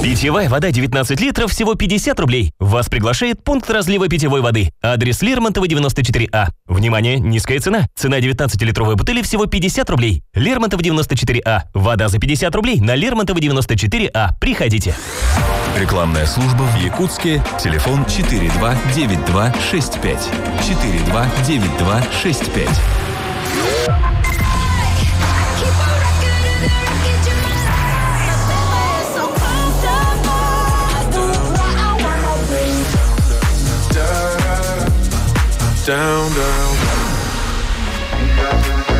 Питьевая вода 19 литров всего 50 рублей. Вас приглашает пункт разлива питьевой воды. Адрес Лермонтова, 94А. Внимание, низкая цена. Цена 19-литровой бутыли всего 50 рублей. Лермонтова, 94А. Вода за 50 рублей на Лермонтова, 94А. Приходите. Рекламная служба в Якутске. Телефон 429265. 429265. Down, down.